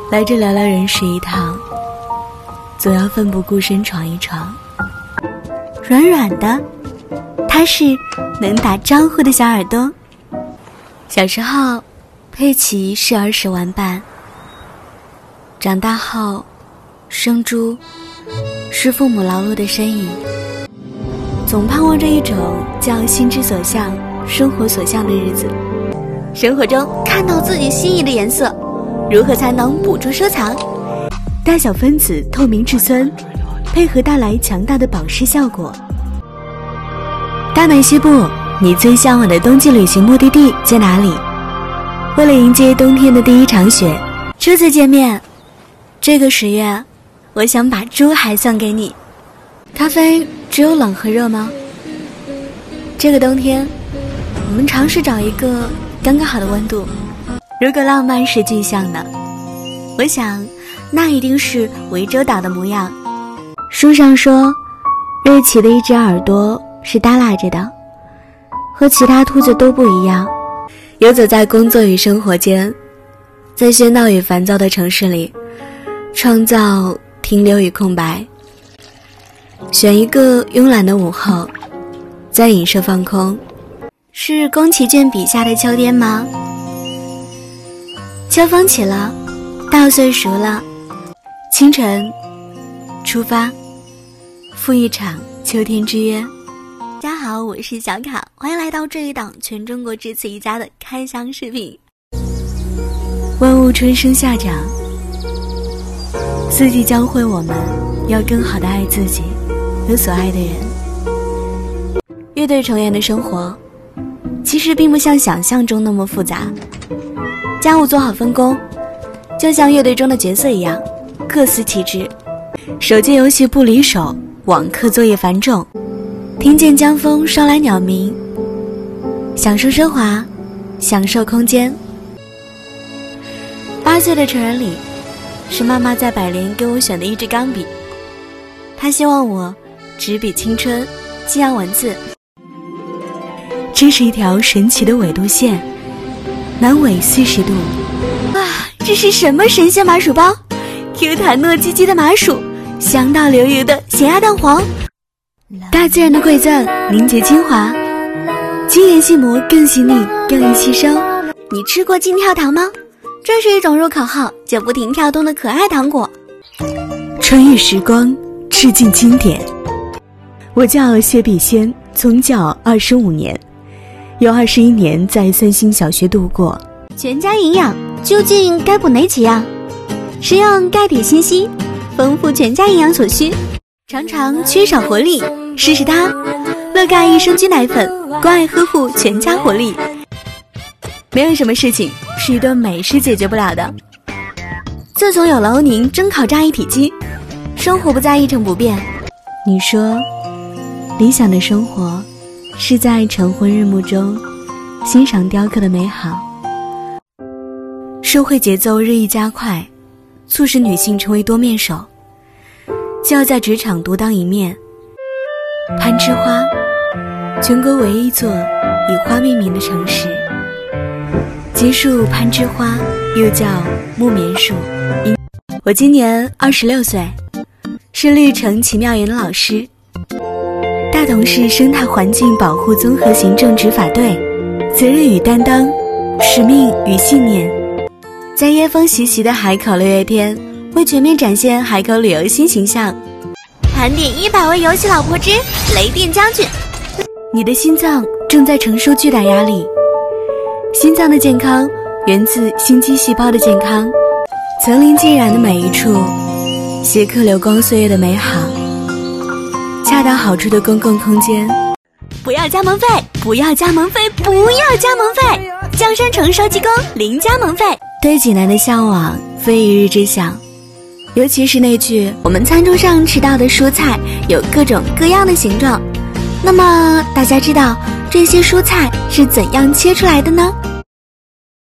来这聊聊人世一趟，总要奋不顾身闯一闯。软软的，它是能打招呼的小耳朵。小时候，佩奇是儿时玩伴，长大后，生猪是父母劳碌的身影。总盼望着一种叫心之所向，生活所向的日子。生活中看到自己心仪的颜色，如何才能捕捉收藏？大小分子透明质酸，配合带来强大的保湿效果。大美西部，你最向往的冬季旅行目的地在哪里？为了迎接冬天的第一场雪，初次见面，这个10月，我想把猪还送给你。咖啡只有冷和热吗？这个冬天，我们尝试找一个刚刚好的温度。如果浪漫是具象的，我想那一定是涠洲岛的模样。书上说，瑞奇的一只耳朵是耷拉着的，和其他兔子都不一样。游走在工作与生活间，在喧闹与烦躁的城市里，创造停留与空白。选一个慵懒的午后，在影射放空，是宫崎骏笔下的秋天吗？秋风起了，稻穗熟了，清晨出发，赴一场秋天之约。大家好，我是小卡，欢迎来到这一档全中国只此一家的开箱视频。万物春生夏长，四季教会我们要更好地爱自己和所爱的人。乐队成员的生活其实并不像想象中那么复杂，家务做好分工，就像乐队中的角色一样，各司其职。手机游戏不离手，网课作业繁重，听见江风捎来鸟鸣，享受奢华，享受空间。8岁的成人礼，是妈妈在百联给我选的一支钢笔，她希望我执笔青春，激扬文字。这是一条神奇的纬度线，南纬40度。哇，这是什么神仙麻薯包？Q 弹糯唧唧的麻薯，香到流油的咸鸭蛋黄，大自然的馈赠，凝结精华，精研细磨更细腻，更易吸收。你吃过金跳糖吗？这是一种入口后就不停跳动的可爱糖果。穿越时光，致敬经典。我叫谢必先，从教25年，有21年在3星小学度过。全家营养究竟该补哪几样？食用钙铁锌硒，丰富全家营养所需。常常缺少活力，试试它，乐钙益生菌奶粉，关爱呵护全家活力。没有什么事情是一顿美食解决不了的。自从有了欧宁蒸烤炸一体机，生活不再一成不变。你说，理想的生活是在晨昏日暮中欣赏雕刻的美好。社会节奏日益加快，促使女性成为多面手，就要在职场独当一面。攀枝花，全国唯一座以花命名的城市。结树攀枝花又叫木棉树。我今年26岁，是绿城奇妙园的老师，大同市生态环境保护综合行政执法队。责任与担当，使命与信念，在椰风习习的海口6月天，为全面展现海口旅游新形象，盘点100位游戏老婆之雷电将军。你的心脏正在承受巨大压力，心脏的健康源自心肌细胞的健康。层林尽染的每一处，写刻流光岁月的美好，恰到好处的公共空间。不要加盟费，不要加盟费，不要加盟费！江山成熟技工零加盟费。对济南的向往非一日之想，尤其是那句我们餐桌上吃到的蔬菜有各种各样的形状。那么大家知道这些蔬菜是怎样切出来的呢？